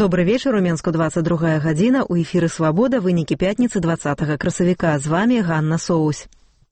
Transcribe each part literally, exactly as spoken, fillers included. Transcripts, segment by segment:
Добрый вечер, у Менску двадцать другая гадзіна, у эфіры «Свабода», вынікі пятніцы двадцатага красавіка. З вами Ганна Соусь.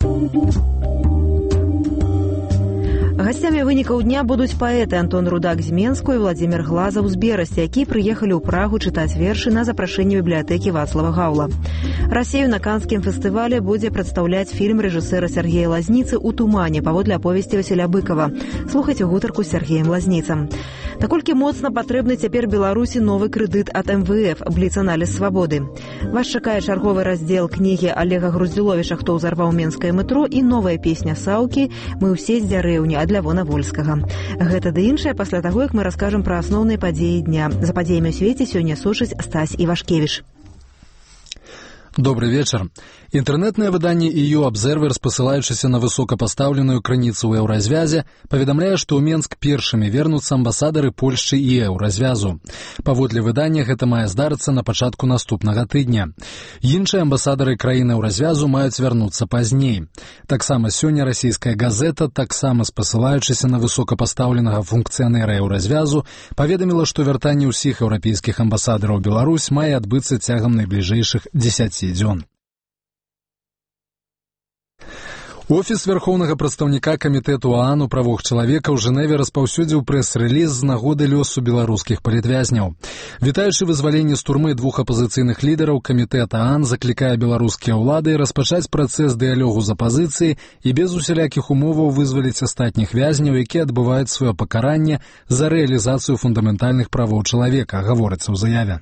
Гасцямі вынікаў дня будуць паэты Антон Рудак з Менску і Владзімір Глазаў з Берасці, якія прыехалі ў Прагу чытаць вершы на запрашэнне бібліятэкі Вацлава Гаўла. Расею на Канскім фестывале будзе прадстаўляць фільм рэжысэра Сергея Лазніцы «У тумане» паводле аповесці Васіля Быкова. Слухайце гутарку з Сергеем Лазніцам. Наколькі моцна патрэбны цяпер Беларусі новы крэдыт ад эм вэ эф, бліц-аналіз «Свабоды». Вас чакае чарговы раздзел кнігі Олега Груздзіловіча «Хто ўзарваў менскае метро» і новая песня Саўкі «Мы ўсе з дзярэўні» ад Лявона Вольскага. Гэта ды іншае пасля таго, як мы раскажам пра асноўныя падзеі дня. За падзеямі ў свеце сёння сушыць Стась Івашкевіч. Добрый вечер. Интернетное выданне и ю Observer, спасылаючыся на высокапастаўленую крыніцу ў еўразвязе, паведамляе, што ў Менск першымі вернуцца амбасадары Польшчы і еўразвязу. Паводле выдання гэта мае здарыцца на пачатку наступнага тыдня. Іншыя амбасадары краіны еўразвязу маюць вярнуцца пазней. Таксама сёння расійская газета, таксама спасылаючыся на высокапастаўленага функцыянера еўразвязу, паведаміла, што вяртанне ўсіх еўрапейскіх амбасадараў Беларусь мае адбыцца цягам найбліжэйшых дзесяці дзён. Офіс Вярхоўнага прадстаўніка камітэту ААН у правах чалавека ў Жэневе распаўсюдзіў прэс-рэліз з нагоды лёсу беларускіх палітвязняў. Вітаючы вызваленне з турмы двух апазіцыйных лідараў, камітэт ААН заклікае беларускія ўлады распачаць працэс дыялогу з апазіцыяй і без усялякіх умоваў вызваліць астатніх вязняў, якія адбываюць сваё пакаранне за рэалізацыю фундаментальных правоў чалавека, гаворыцца ў заяве.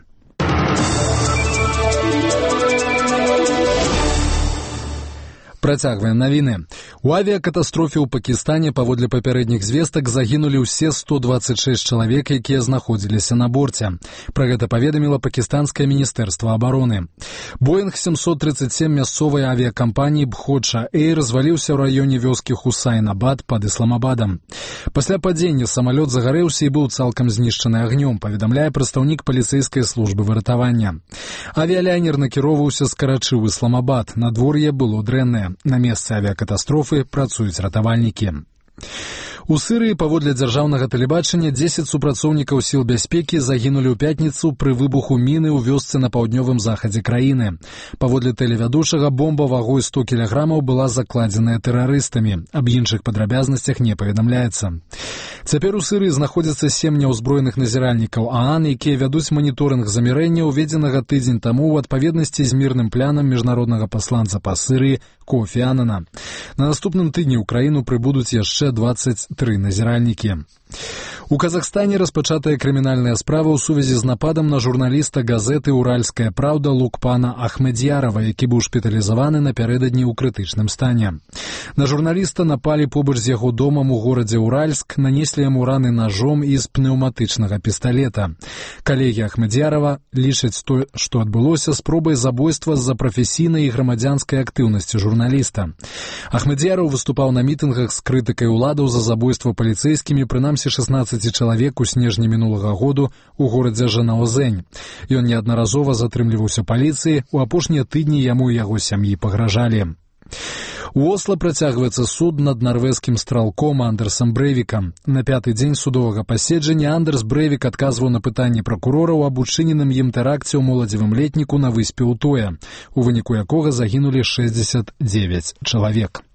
Працягваем навіны. У авіякатастрофе ў Пакістане паводле папярэдніх звестак загінулі ўсе сто дваццаць шэсць чалавек, якія знаходзіліся на борце. Пра гэта паведаміла пакістанскае міністэрства абароны. Боинг семьсот тридцать семь мясцовай авіякампаніі Бходша Эйр разваліўся ў раёне вёскі Хусайн-Абад пад Ісламабадам. Пасля падзення самалёт загарэўся і быў цалкам знішчаны агнём, паведамляе прадстаўнік паліцэйскай службы выратавання. Авіялайнер накіроўваўся з Карачы ў Ісламабад. Надвор'е было дрэннае. На месцы авіякатастрофы працуюць ратавальнікі. У Сырыі паводле дзяржаўнага тэлебачання дзесяць супрацоўнікаў сіл бяспекі загінулі ў пятніцу пры выбуху міны ў вёсцы на паўднёвым захадзе краіны. Паводле тэлевядучага, бомба вагой сто кілаграмаў была закладзеная тэрарыстамі. Аб іншых падрабязнасцях не паведамляецца. Цяпер у Сырыі знаходзяцца сем няўзброеных назіральнікаў ААН, якія вядуць маніторынг замірэння, уведзенага тыдзень таму ў адпаведнасці з мірным планам міжнароднага пасланца па Сырыі Кофі Анана. На наступным тыдні ў краіну прыбудуць яшчэ дваццаць тры назіральнікі. У Казахстане распачатая крымінальная справа ў сувязі з нападам на журналіста газеты «Уральская правда» Лукпана Ахмедзярова, які быў шпіталізаваны напярэдадні ў крытычным стане. На журналіста напалі побач з яго домам у горадзе Уральск, нанеслі яму раны ножом і з пнеўматычнага пісталета. Калегі Ахмедзярова лічаць то, што адбылося спробай забойства з-за прафесійнай і грамадзянскай актыўнасці журналіста. Ахмедзяров выступаў на мітынгах з крытыкай уладаў за забойства паліцэйскімі, прынамсі шаснаццаць чалавек у снежні мінулага году у горадзе Жанаозень. Ён неаднаразова затрымліваўся паліцыі, у апошнія тыдні яму і яго сям'і пагражалі. У Осло працягваецца суд над нарвежскім стралком Андерсом Брэйвікам. На пяты дзень судовага паседжання Андерс Брэйвік адказваў на пытанні пракурораў аб учыненым ім тэракце ў моладзевым летніку на выспе Утоя, у выніку якога загінулі шэсцьдзесят дзевяць чалавек.